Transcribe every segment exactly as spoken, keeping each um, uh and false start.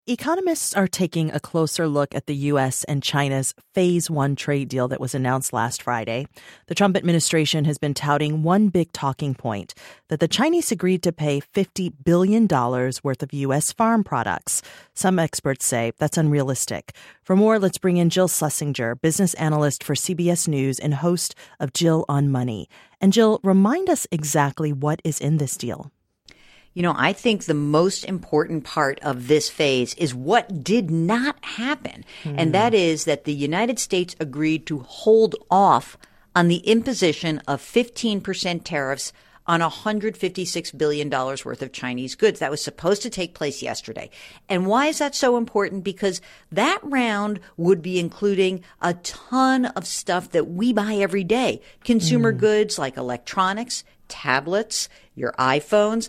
Economists are taking a closer look at the U S and China's Phase One trade deal that was announced last Friday. The Trump administration has been touting one big talking point, that the Chinese agreed to pay fifty billion dollars worth of U S farm products. Some experts say that's unrealistic. For more, let's bring in Jill Schlesinger, business analyst for C B S News and host of Jill on Money. And Jill, remind us exactly what is in this deal. You know, I think the most important part of this phase is what did not happen. Mm. And that is that the United States agreed to hold off on the imposition of fifteen percent tariffs on one hundred fifty-six billion dollars worth of Chinese goods. That was supposed to take place yesterday. And why is that so important? Because that round would be including a ton of stuff that we buy every day. Consumer mm. goods like electronics, tablets, your iPhones,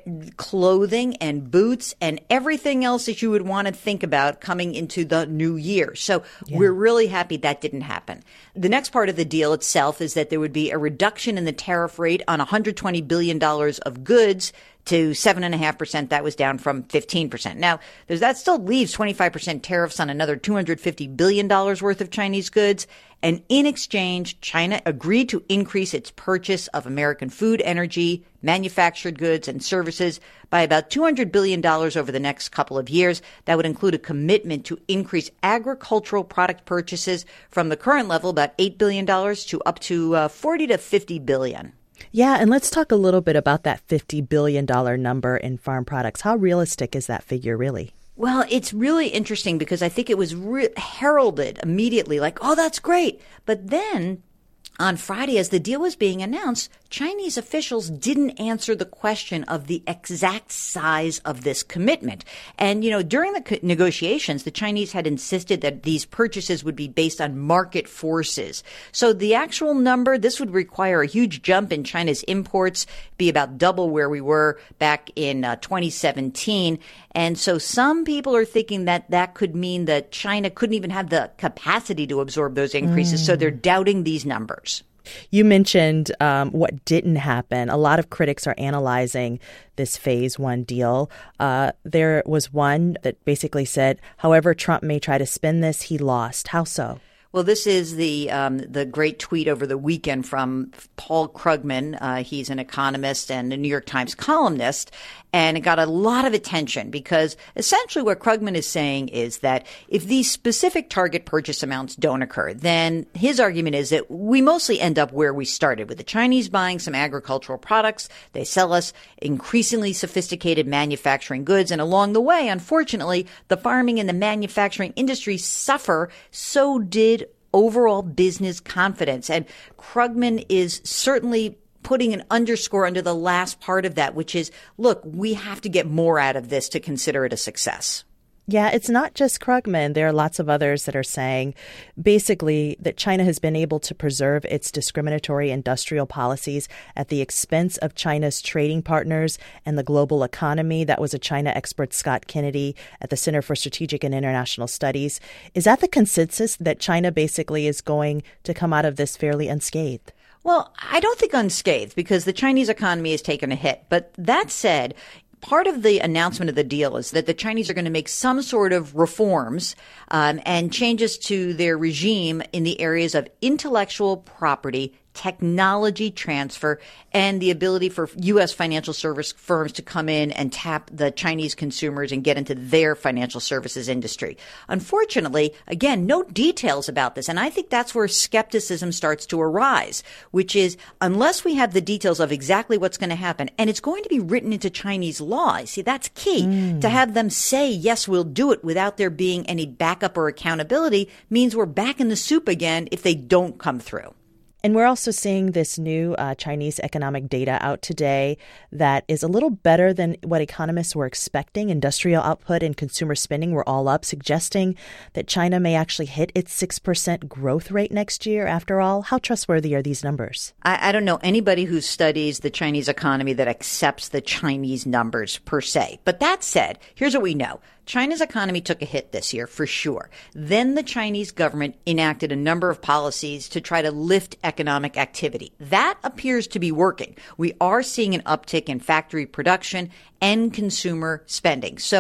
clothing and boots, and everything else that you would want to think about coming into the new year. So yeah. We're really happy that didn't happen. The next part of the deal itself is that there would be a reduction in the tariff rate on one hundred twenty billion dollars of goods to seven point five percent. That was down from fifteen percent. Now, there's, that still leaves twenty-five percent tariffs on another two hundred fifty billion dollars worth of Chinese goods. And in exchange, China agreed to increase its purchase of American food, energy, manufactured goods, and services by about two hundred billion dollars over the next couple of years. That would include a commitment to increase agricultural product purchases from the current level, about eight billion dollars, to up to uh, forty to fifty billion dollars. Yeah, and let's talk a little bit about that fifty billion dollars number in farm products. How realistic is that figure really? Well, it's really interesting because I think it was re- heralded immediately like, oh, that's great. But then on Friday, as the deal was being announced, Chinese officials didn't answer the question of the exact size of this commitment. And, you know, during the co- negotiations, the Chinese had insisted that these purchases would be based on market forces. So the actual number, this would require a huge jump in China's imports, be about double where we were back in uh, twenty seventeen. And so some people are thinking that that could mean that China couldn't even have the capacity to absorb those increases. Mm. So they're doubting these numbers. You mentioned um, what didn't happen. A lot of critics are analyzing this phase one deal. Uh, there was one that basically said, however Trump may try to spin this, he lost. How so? Well, this is the um, the great tweet over the weekend from Paul Krugman. Uh, he's an economist and a New York Times columnist. And it got a lot of attention because essentially what Krugman is saying is that if these specific target purchase amounts don't occur, then his argument is that we mostly end up where we started, with the Chinese buying some agricultural products. They sell us increasingly sophisticated manufacturing goods. And along the way, unfortunately, the farming and the manufacturing industries suffer. So did overall business confidence. And Krugman is certainly putting an underscore under the last part of that, which is, look, we have to get more out of this to consider it a success. Yeah, it's not just Krugman. There are lots of others that are saying basically that China has been able to preserve its discriminatory industrial policies at the expense of China's trading partners and the global economy. That was a China expert, Scott Kennedy, at the Center for Strategic and International Studies. Is that the consensus, that China basically is going to come out of this fairly unscathed? Well, I don't think unscathed, because the Chinese economy has taken a hit. But that said, part of the announcement of the deal is that the Chinese are going to make some sort of reforms um, and changes to their regime in the areas of intellectual property, technology transfer, and the ability for U S financial service firms to come in and tap the Chinese consumers and get into their financial services industry. Unfortunately, again, no details about this. And I think that's where skepticism starts to arise, which is unless we have the details of exactly what's going to happen, and it's going to be written into Chinese law. See, that's key. Mm. To have them say, yes, we'll do it without there being any backup or accountability means we're back in the soup again if they don't come through. And we're also seeing this new uh, Chinese economic data out today that is a little better than what economists were expecting. Industrial output and consumer spending were all up, suggesting that China may actually hit its six percent growth rate next year. After all, how trustworthy are these numbers? I, I don't know anybody who studies the Chinese economy that accepts the Chinese numbers per se. But that said, here's what we know. China's economy took a hit this year, for sure. Then the Chinese government enacted a number of policies to try to lift economic activity. That appears to be working. We are seeing an uptick in factory production and consumer spending. So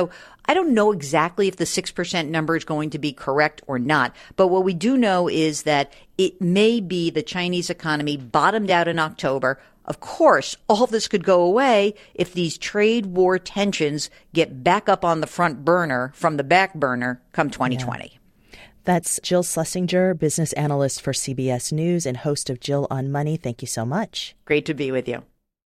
I don't know exactly if the six percent number is going to be correct or not, but what we do know is that it may be the Chinese economy bottomed out in October. Of course, all of this could go away if these trade war tensions get back up on the front burner from the back burner come twenty twenty. Yeah. That's Jill Schlesinger, business analyst for C B S News and host of Jill on Money. Thank you so much. Great to be with you.